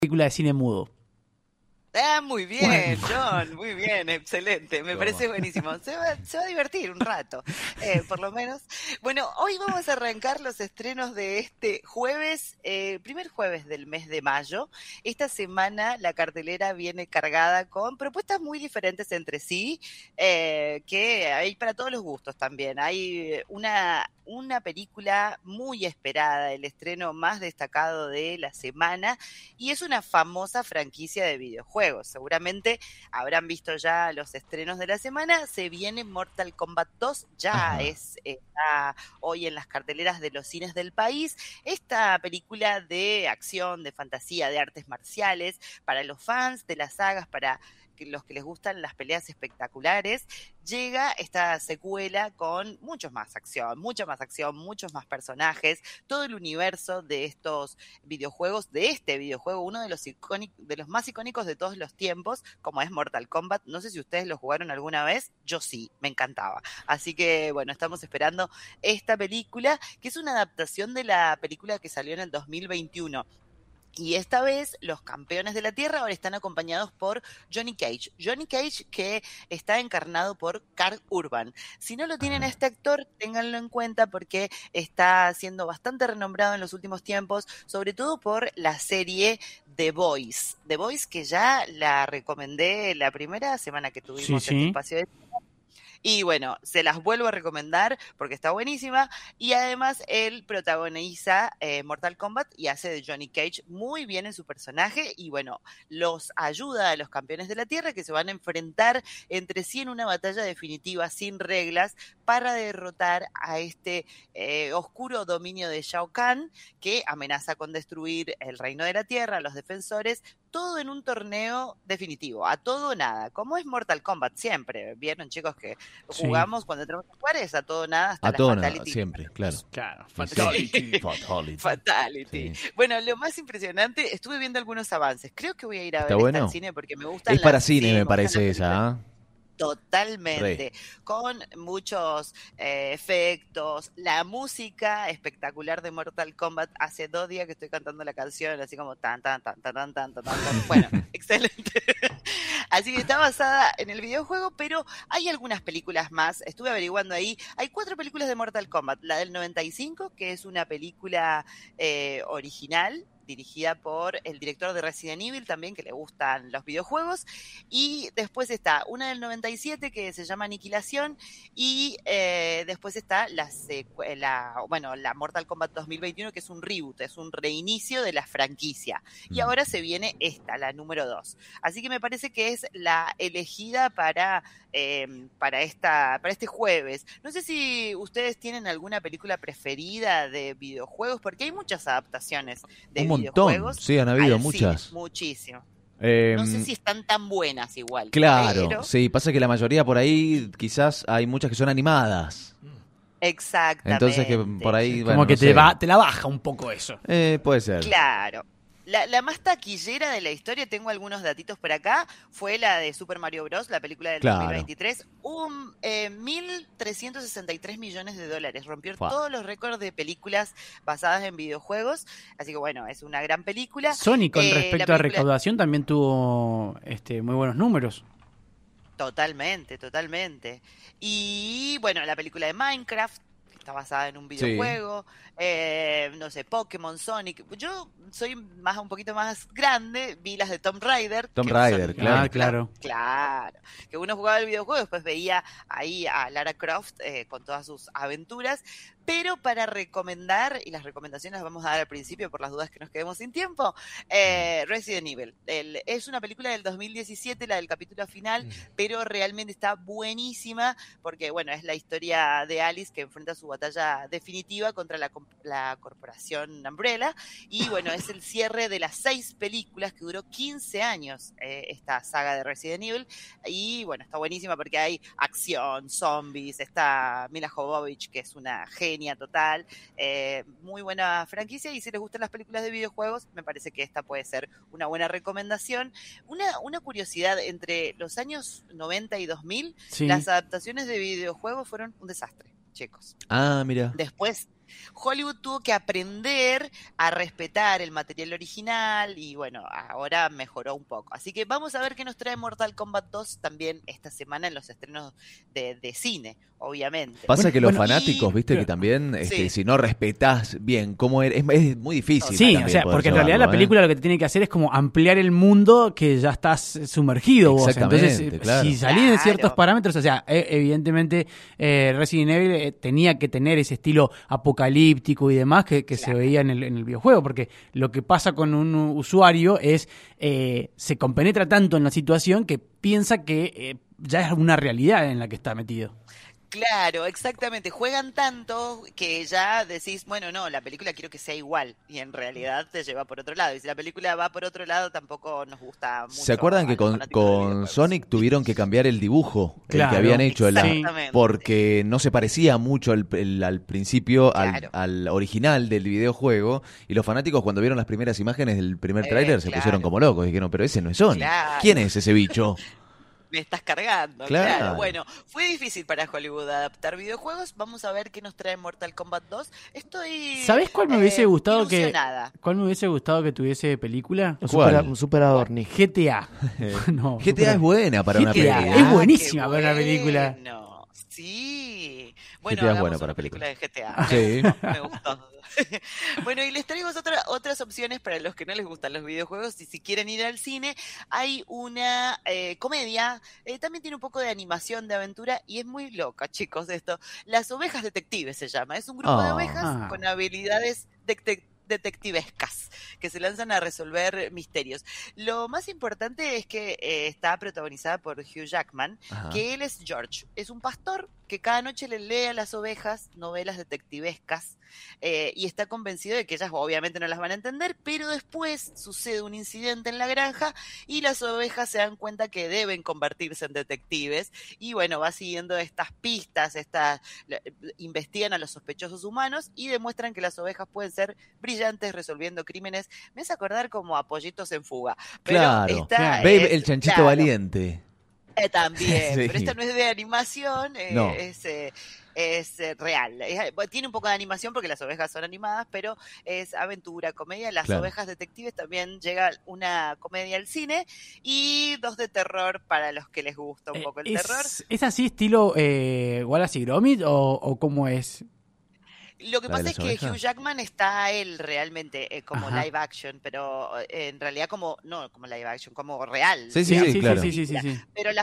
película de cine mudo. Muy bien, John, muy bien, excelente, me parece buenísimo. Se va a divertir un rato, por lo menos. Bueno, hoy vamos a arrancar los estrenos de este jueves, primer jueves del mes de mayo. Esta semana la cartelera viene cargada con propuestas muy diferentes entre sí, que hay para todos los gustos también. Hay una película muy esperada, el estreno más destacado de la semana, y es una famosa franquicia de videojuegos. Seguramente habrán visto ya los estrenos de la semana. Se viene Mortal Kombat 2, ya está hoy en las carteleras de los cines del país. Esta película de acción, de fantasía, de artes marciales, para los fans de las sagas, para los que les gustan las peleas espectaculares, llega esta secuela con mucha más acción, muchos más personajes, todo el universo de estos videojuegos, de este videojuego, uno de los más icónicos de todos los tiempos, como es Mortal Kombat. No sé si ustedes lo jugaron alguna vez, yo sí, me encantaba. Así que bueno, estamos esperando esta película, que es una adaptación de la película que salió en el 2021. Y esta vez los campeones de la Tierra ahora están acompañados por Johnny Cage. Johnny Cage, que está encarnado por Karl Urban. Si no lo tienen a este actor, ténganlo en cuenta porque está siendo bastante renombrado en los últimos tiempos, sobre todo por la serie The Boys. The Boys, que ya la recomendé la primera semana que tuvimos este espacio de... Y bueno, se las vuelvo a recomendar porque está buenísima. Y además él protagoniza Mortal Kombat y hace de Johnny Cage muy bien en su personaje. Y bueno, los ayuda a los campeones de la Tierra que se van a enfrentar entre sí en una batalla definitiva sin reglas para derrotar a este oscuro dominio de Shao Kahn, que amenaza con destruir el reino de la Tierra, a los defensores. Todo en un torneo definitivo, a todo o nada, como es Mortal Kombat siempre. ¿Vieron, chicos, que jugamos cuando tenemos que jugar? Es a todo o nada hasta a la todo fatality. Nada, siempre, claro. Claro, fatality. Fatality. Sí. Bueno, lo más impresionante, estuve viendo algunos avances. Creo que voy a ir a ver bueno? al cine porque me gusta. Es para cine, me parece esa. Totalmente, con muchos efectos, la música espectacular de Mortal Kombat. Hace 2 días que estoy cantando la canción, así como tan, tan, tan, tan, tan, tan, tan, tan. Bueno, excelente. Así que está basada en el videojuego, pero hay algunas películas más. Estuve averiguando ahí. Hay 4 películas de Mortal Kombat. La del 95, que es una película original, dirigida por el director de Resident Evil, también, que le gustan los videojuegos. Y después está una del 97 que se llama Aniquilación. Y después está la Mortal Kombat 2021, que es un reboot, es un reinicio de la franquicia. Y ahora se viene esta, la número 2. Así que me parece que es la elegida para este jueves. No sé si ustedes tienen alguna película preferida de videojuegos, porque hay muchas adaptaciones de videojuegos. Sí, han habido muchas. Cine, muchísimo. No sé si están tan buenas igual. Claro, pero... sí, pasa que la mayoría por ahí quizás hay muchas que son animadas. Exactamente. Entonces que por ahí... Como que te la baja un poco eso. Puede ser. Claro. La más taquillera de la historia, tengo algunos datitos por acá, fue la de Super Mario Bros., la película del 2023. 1.363 millones de dólares. Rompió todos los récords de películas basadas en videojuegos. Así que bueno, es una gran película. Sony, con respecto a recaudación, también tuvo muy buenos números. Totalmente. Y bueno, la película de Minecraft está basada en un videojuego, no sé, Pokémon, Sonic. Yo soy un poquito más grande, vi las de Tomb Raider. Claro. Que uno jugaba el videojuego, después veía ahí a Lara Croft con todas sus aventuras. Pero para recomendar, y las recomendaciones las vamos a dar al principio por las dudas que nos quedemos sin tiempo, Resident Evil. Es una película del 2017, la del capítulo final, pero realmente está buenísima porque, bueno, es la historia de Alice que enfrenta su batalla definitiva contra la corporación Umbrella. Y, bueno, es el cierre de las 6 películas que duró 15 años esta saga de Resident Evil. Y, bueno, está buenísima porque hay acción, zombies, está Mila Jovovich, que es una genia total, muy buena franquicia, y si les gustan las películas de videojuegos, me parece que esta puede ser una buena recomendación. Una curiosidad, entre los años 90 y 2000, las adaptaciones de videojuegos fueron un desastre, chicos. Mira. Después Hollywood tuvo que aprender a respetar el material original y bueno, ahora mejoró un poco. Así que vamos a ver qué nos trae Mortal Kombat 2 también esta semana en los estrenos de cine, obviamente. Pasa que los Bueno, fanáticos, viste, que también, Sí. si no respetás bien cómo es muy difícil. Sí, también o sea, poder porque en realidad la llevarlo, película lo que te tiene que hacer es como ampliar el mundo que ya estás sumergido vos. Exactamente, Entonces, claro. si salís de ciertos Claro. parámetros, o sea, evidentemente Resident Evil tenía que tener ese estilo apocalíptico y demás que se Claro. veía en el videojuego, porque lo que pasa con un usuario es se compenetra tanto en la situación que piensa que ya es una realidad en la que está metido. Claro, exactamente. Juegan tanto que ya decís, bueno, no, la película quiero que sea igual. Y en realidad te lleva por otro lado. Y si la película va por otro lado, tampoco nos gusta mucho. ¿Se acuerdan a que los con, fanáticos de los con videojuegos. Sonic tuvieron que cambiar el dibujo, el Claro, que habían hecho, exactamente. porque no se parecía mucho al principio Claro. al original del videojuego? Y los fanáticos, cuando vieron las primeras imágenes del primer tráiler, se claro. pusieron como locos. Dijeron, pero ese no es Sonic. Claro. ¿Quién es ese bicho? Me estás cargando, Claro. claro. Bueno, fue difícil para Hollywood adaptar videojuegos. Vamos a ver qué nos trae Mortal Kombat 2. Estoy ¿Sabés cuál me hubiese gustado ilusionada. cuál me hubiese gustado que tuviese película? ¿Cuál? Un superador, Nick. GTA. No, GTA es buena para una GTA película. es buenísima qué para una película. bueno. Sí. Bueno, GTA es hagamos buena una para película de película. GTA. Sí. Me gustó. Bueno, y les traigo otras opciones para los que no les gustan los videojuegos y si quieren ir al cine. Hay una comedia, también tiene un poco de animación, de aventura y es muy loca, chicos, esto. Las ovejas detectives se llama. Es un grupo de Ah. ovejas con habilidades detectivescas que se lanzan a resolver misterios. Lo más importante es que está protagonizada por Hugh Jackman, Ajá. que él es George. Es un pastor que cada noche le lee a las ovejas novelas detectivescas y está convencido de que ellas obviamente no las van a entender, pero después sucede un incidente en la granja y las ovejas se dan cuenta que deben convertirse en detectives y bueno, va siguiendo estas pistas, investigan a los sospechosos humanos y demuestran que las ovejas pueden ser brillantes resolviendo crímenes. Me hace acordar como a Pollitos en Fuga. Pero Claro. esta Claro. Babe, el chanchito claro, valiente. también, Sí. pero esta no es de animación, No. es real. Tiene un poco de animación porque las ovejas son animadas, pero es aventura, comedia. Las Claro. ovejas detectives también llega una comedia al cine y 2 de terror para los que les gusta un poco el terror. ¿Es así estilo Wallace y Gromit o cómo es? Lo que ¿La de pasa es las que ovejas? Hugh Jackman está él realmente como Ajá. live action, pero en realidad no como live action, como real. Sí, sí, claro. sí. Pero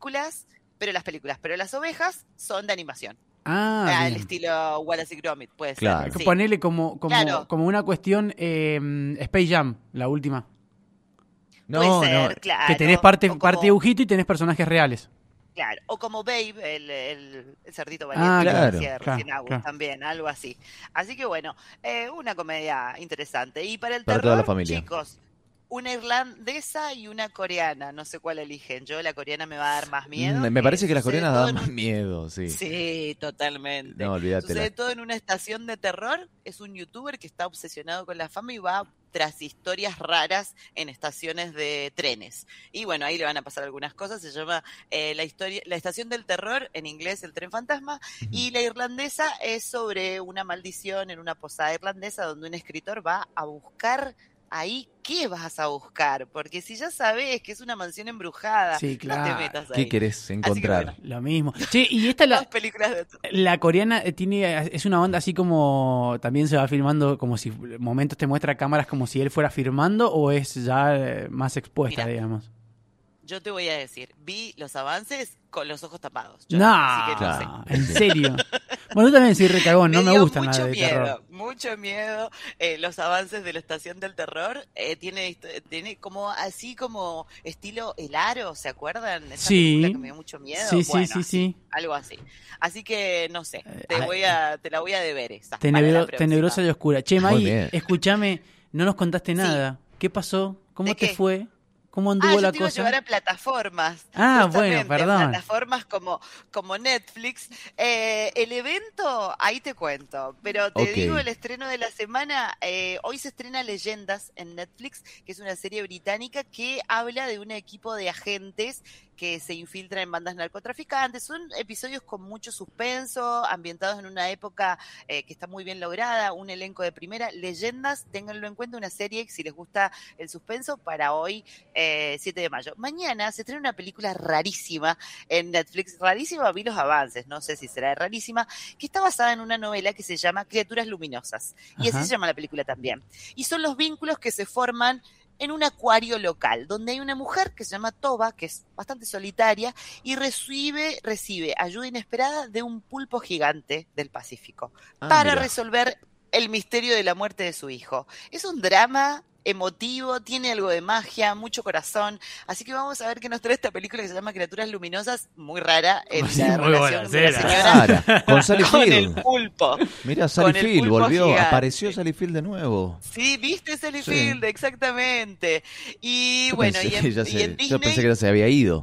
las ovejas son de animación. Ah, Al bien. estilo Wallace y Gromit, puede ser. Claro. Sí. Ponele como Claro. una cuestión Space Jam, la última. No, Puede no. ser, claro. Que tenés parte O como- parte dibujito y tenés personajes reales. Claro, o como Babe, el cerdito Ah, valiente que claro, decía claro, recién Agus, claro. también, algo así. Así que bueno, una comedia interesante. Y para el Para terror, toda la familia. chicos, una irlandesa y una coreana, no sé cuál eligen. Yo la coreana me va a dar más miedo. Me parece que las sucede coreanas todo dan en más miedo, sí. Sí, totalmente. No, olvídate. Sucede todo en una estación de terror. Es un youtuber que está obsesionado con la fama y va tras historias raras en estaciones de trenes. Y bueno, ahí le van a pasar algunas cosas. Se llama la estación del terror, en inglés el tren fantasma. Y la irlandesa es sobre una maldición en una posada irlandesa donde un escritor va a buscar ahí qué vas a buscar. Porque si ya sabes que es una mansión embrujada, Sí, no te claro. metas ahí. ¿Qué querés encontrar? bueno. Lo mismo. Che, y esta Dos películas de la coreana es una onda así como también se va filmando como si momentos te muestra cámaras como si él fuera filmando o es ya más expuesta, Mira. digamos. Yo te voy a decir, vi los avances con los ojos tapados. No, Así que no sé. en serio. Bueno, yo también soy recagón, no me dio gustan las mucho de miedo, terror. mucho miedo. Los avances de la estación del terror tiene como así como estilo El Aro, ¿se acuerdan? Esa Sí. película que me dio mucho miedo. Sí, sí, Bueno, sí, así, sí. algo así. Así que no sé, te ay, la voy a deber esa. para la próxima. Tenebrosa y oscura. Che, Muy May, bien. escúchame, no nos contaste Sí. nada. ¿Qué pasó? ¿Cómo ¿De te qué? fue? ¿Cómo anduvo yo la te iba a cosa? llevar a plataformas. Ah, justamente, bueno, perdón. Plataformas como Netflix. El evento, ahí te cuento, pero te Ok. digo el estreno de la semana. Hoy se estrena Leyendas en Netflix, que es una serie británica que habla de un equipo de agentes que se infiltra en bandas narcotraficantes. Son episodios con mucho suspenso, ambientados en una época que está muy bien lograda, un elenco de primera. Leyendas, ténganlo en cuenta, una serie, si les gusta el suspenso, para hoy, 7 de mayo. Mañana se estrena una película rarísima en Netflix. Rarísima, vi los avances, no sé si será rarísima, que está basada en una novela que se llama Criaturas Luminosas. Y así se llama la película también. Y son los vínculos que se forman en un acuario local, donde hay una mujer que se llama Toba, que es bastante solitaria, y recibe ayuda inesperada de un pulpo gigante del Pacífico para mira. resolver el misterio de la muerte de su hijo. Es un drama emotivo, tiene algo de magia, mucho corazón, así que vamos a ver qué nos trae esta película que se llama Criaturas Luminosas, muy rara en Sí, la muy relación de la buena, señora Claro, con Sally con el Field. pulpo. Mira, Sally con el Field pulpo volvió, gigante. apareció Sally Field de nuevo. Sí, viste Sally Sí. Field, exactamente. Y Yo bueno, pensé y que en yo Disney, pensé que ya se había ido.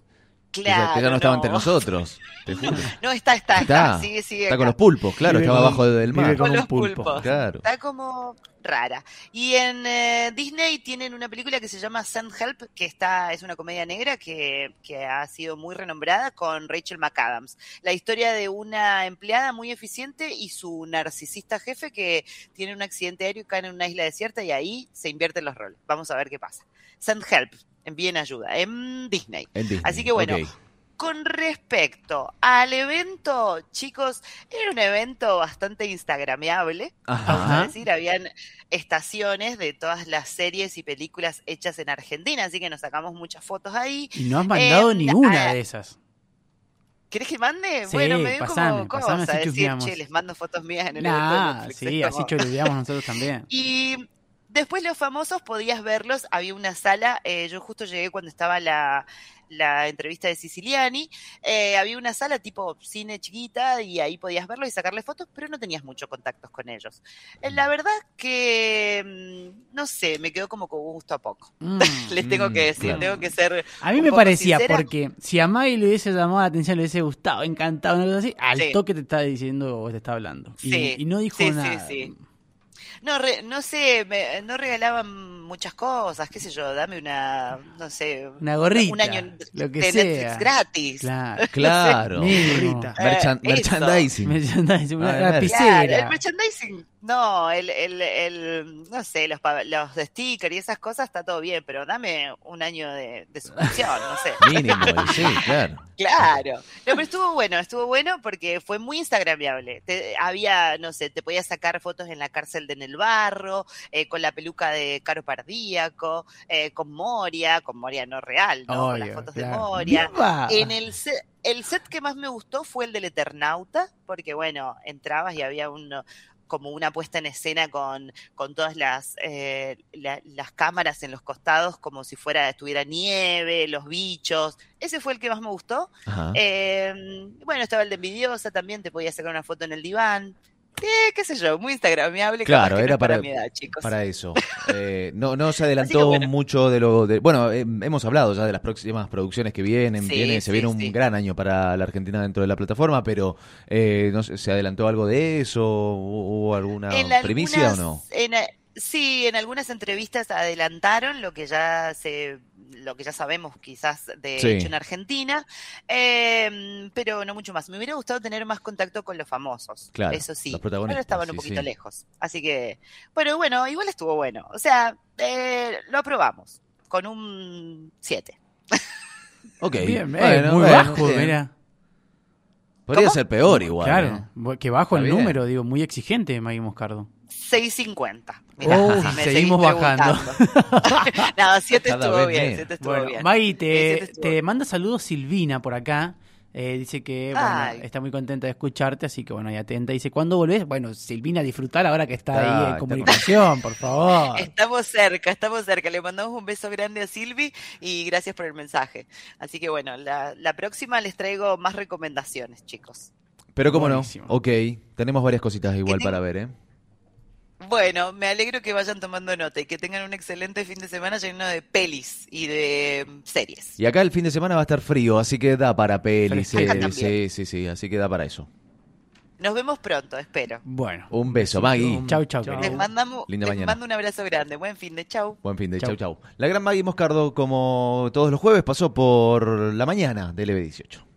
claro, Que ya no estaba entre nosotros. Te juro. No, está, sigue Está acá. con los pulpos, claro, Vive estaba con- abajo del mar. vive Con como un los pulpo. pulpos. Claro. Está como rara. Y en Disney tienen una película que se llama Send Help, que es una comedia negra que ha sido muy renombrada, con Rachel McAdams. La historia de una empleada muy eficiente y su narcisista jefe que tiene un accidente aéreo y cae en una isla desierta, y ahí se invierten los roles. Vamos a ver qué pasa. Send Help, envíen ayuda, en Disney. En Disney, Así que bueno, ok. con respecto al evento, chicos, era un evento bastante instagrameable, Ajá. vamos a decir. Habían estaciones de todas las series y películas hechas en Argentina, así que nos sacamos muchas fotos ahí. Y no has mandado ni una ah, de esas. ¿Querés que mande? Sí, Bueno, me dio pasame, como pasame, cosa así decir, chusmeamos. che, les mando fotos mías en el evento de Nah, Netflix. sí, Es así como- choludeamos nosotros también. Y después los famosos podías verlos, había una sala, yo justo llegué cuando estaba la entrevista de Siciliani, había una sala tipo cine chiquita y ahí podías verlos y sacarle fotos, pero no tenías mucho contactos con ellos. La verdad que, no sé, me quedó como con gusto a poco. Les tengo que decir, claro. tengo que ser A mí un me poco parecía, sincera. porque si a Maggie le hubiese llamado la atención, le hubiese gustado, encantado, una cosa así, al Sí. toque te está diciendo o te está hablando. Sí, Y no dijo sí, nada. sí. No sé, no regalaban muchas cosas, qué sé yo, dame no sé, Una gorrita, un año lo que de sea. Netflix gratis. Claro. Claro. Mínimo. Gorrita. Eso. Merchandising. Merchandising, una Ah, Claro, lapicera. el merchandising, no, no sé, los stickers y esas cosas está todo bien, pero dame un año de suscripción, no sé. Mínimo, y sí, claro. Claro. No, pero estuvo bueno porque fue muy instagramiable. Había, no sé, te podías sacar fotos en la cárcel de En el Barro, con la peluca de Caro Pardíaco, con Moria no real, ¿no? Con las Obvio, fotos claro. de Moria. ¡Viva! En el set que más me gustó fue el del Eternauta, porque bueno, entrabas y había como una puesta en escena con todas las cámaras en los costados, como si estuviera nieve, los bichos. Ese fue el que más me gustó. Ajá. Bueno, estaba el de Envidiosa también, te podías sacar una foto en el diván. Qué sé yo, muy instagramiable. Claro, capaz que no era es para mi edad, chicos. para eso. No se adelantó Así que bueno. mucho de bueno, hemos hablado ya de las próximas producciones que vienen. Sí, Se viene un sí. gran año para la Argentina dentro de la plataforma, pero no sé, ¿se adelantó algo de eso? ¿Hubo alguna primicia o no? Sí, en algunas entrevistas adelantaron lo que ya sabemos quizás de Sí. hecho en Argentina, pero no mucho más. Me hubiera gustado tener más contacto con los famosos, Claro, eso sí, los protagonistas, pero estaban un sí, poquito sí. lejos. Así que, bueno, igual estuvo bueno. O sea, lo aprobamos con un 7. Ok. Bien, bueno, muy bueno, bajo, bien. mira. Podría ¿Cómo? ser peor igual. Claro, que bajo Está el bien. número, digo, muy exigente Maggie Moscardo. 6.50. Oh, si me seguimos seguís bajando. preguntando. No, 7 Cada estuvo vez bien, menos. 7 estuvo Bueno, bien. Maggie, Sí, siete estuvo te bien. manda saludos Silvina por acá. Dice que bueno, Ay. está muy contenta de escucharte, así que bueno, y atenta. Dice, ¿cuándo volvés? Bueno, Silvina, disfrutar ahora que está ahí en Está comunicación, por favor. Estamos cerca. Le mandamos un beso grande a Silvi y gracias por el mensaje. Así que bueno, la próxima les traigo más recomendaciones, chicos. Pero cómo Buenísimo. no. Ok, tenemos varias cositas igual ¿Qué para ver, ¿eh? Bueno, me alegro que vayan tomando nota y que tengan un excelente fin de semana lleno de pelis y de series. Y acá el fin de semana va a estar frío, así que da para pelis. Acá también. Sí, así que da para eso. Nos vemos pronto, espero. Bueno. Un beso, Maggie. Chau. Les mando un abrazo grande. Buen fin de chau. Buen fin de chau. La gran Maggie Moscardo, como todos los jueves, pasó por la mañana del EB18.